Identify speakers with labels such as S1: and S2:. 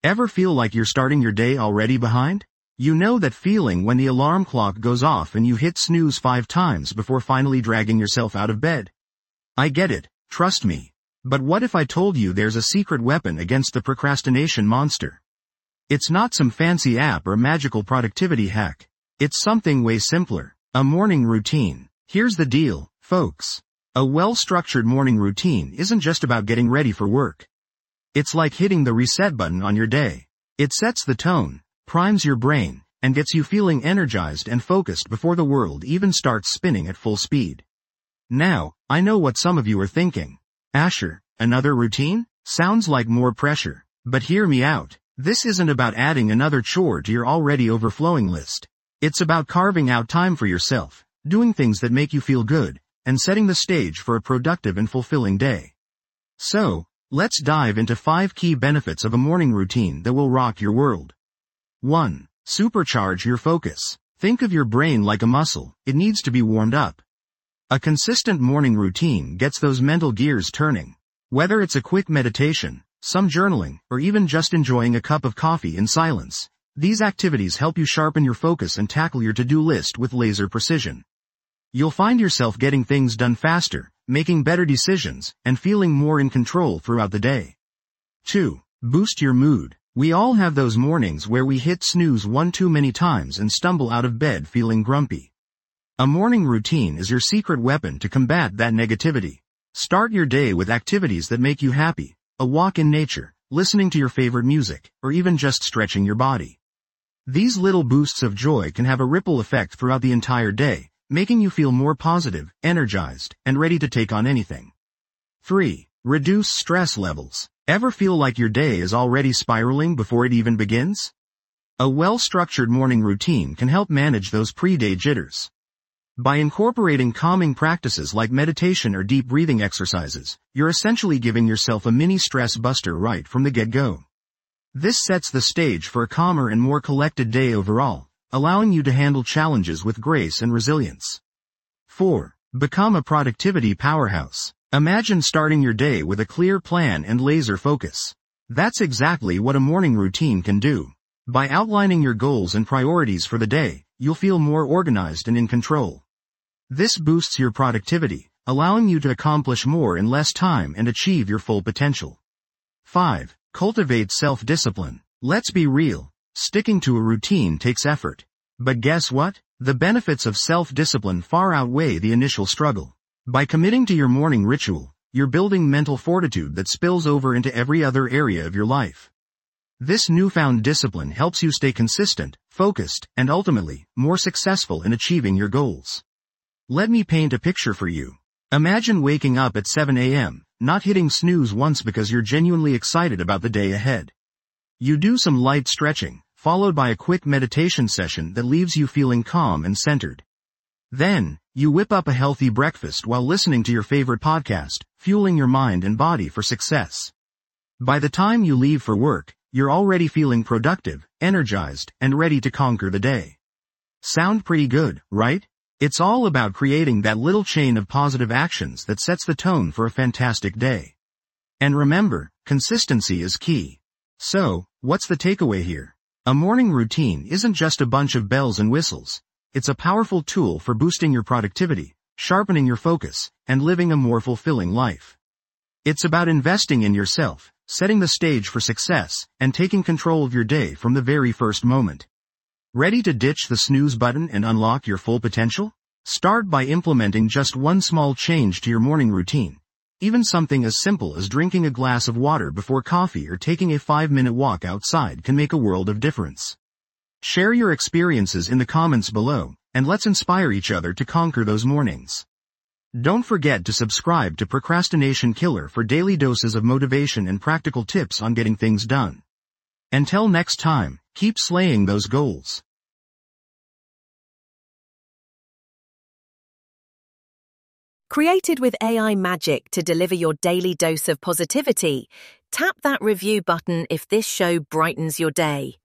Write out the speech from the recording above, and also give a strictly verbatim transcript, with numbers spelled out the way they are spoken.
S1: Ever feel like you're starting your day already behind? You know that feeling when the alarm clock goes off and you hit snooze five times before finally dragging yourself out of bed? I get it, trust me. But what if I told you there's a secret weapon against the procrastination monster? It's not some fancy app or magical productivity hack. It's something way simpler. A morning routine. Here's the deal, folks. A well-structured morning routine isn't just about getting ready for work. It's like hitting the reset button on your day. It sets the tone, primes your brain, and gets you feeling energized and focused before the world even starts spinning at full speed. Now, I know what some of you are thinking. Asher, another routine? Sounds like more pressure. But hear me out. This isn't about adding another chore to your already overflowing list. It's about carving out time for yourself, doing things that make you feel good, and setting the stage for a productive and fulfilling day. So, let's dive into five key benefits of a morning routine that will rock your world. one. Supercharge your focus. Think of your brain like a muscle. It needs to be warmed up. A consistent morning routine gets those mental gears turning. Whether it's a quick meditation, some journaling, or even just enjoying a cup of coffee in silence, these activities help you sharpen your focus and tackle your to-do list with laser precision. You'll find yourself getting things done faster, making better decisions, and feeling more in control throughout the day. two. Boost your mood. We all have those mornings where we hit snooze one too many times and stumble out of bed feeling grumpy. A morning routine is your secret weapon to combat that negativity. Start your day with activities that make you happy, a walk in nature, listening to your favorite music, or even just stretching your body. These little boosts of joy can have a ripple effect throughout the entire day, making you feel more positive, energized, and ready to take on anything. three. Reduce stress levels. Ever feel like your day is already spiraling before it even begins? A well-structured morning routine can help manage those pre-day jitters. By incorporating calming practices like meditation or deep breathing exercises, you're essentially giving yourself a mini stress buster right from the get-go. This sets the stage for a calmer and more collected day overall, allowing you to handle challenges with grace and resilience. four. Become a productivity powerhouse. Imagine starting your day with a clear plan and laser focus. That's exactly what a morning routine can do. By outlining your goals and priorities for the day, you'll feel more organized and in control. This boosts your productivity, allowing you to accomplish more in less time and achieve your full potential. five. Cultivate self-discipline. Let's be real. Sticking to a routine takes effort. But guess what? The benefits of self-discipline far outweigh the initial struggle. By committing to your morning ritual, you're building mental fortitude that spills over into every other area of your life. This newfound discipline helps you stay consistent, focused, and ultimately, more successful in achieving your goals. Let me paint a picture for you. Imagine waking up at seven a.m., not hitting snooze once because you're genuinely excited about the day ahead. You do some light stretching, followed by a quick meditation session that leaves you feeling calm and centered. Then, you whip up a healthy breakfast while listening to your favorite podcast, fueling your mind and body for success. By the time you leave for work, you're already feeling productive, energized, and ready to conquer the day. Sound pretty good, right? It's all about creating that little chain of positive actions that sets the tone for a fantastic day. And remember, consistency is key. So, what's the takeaway here? A morning routine isn't just a bunch of bells and whistles. It's a powerful tool for boosting your productivity, sharpening your focus, and living a more fulfilling life. It's about investing in yourself, setting the stage for success, and taking control of your day from the very first moment. Ready to ditch the snooze button and unlock your full potential? Start by implementing just one small change to your morning routine. Even something as simple as drinking a glass of water before coffee or taking a five-minute walk outside can make a world of difference. Share your experiences in the comments below, and let's inspire each other to conquer those mornings. Don't forget to subscribe to Procrastination Killer for daily doses of motivation and practical tips on getting things done. Until next time, keep slaying those goals.
S2: Created with A I magic to deliver your daily dose of positivity, tap that review button if this show brightens your day.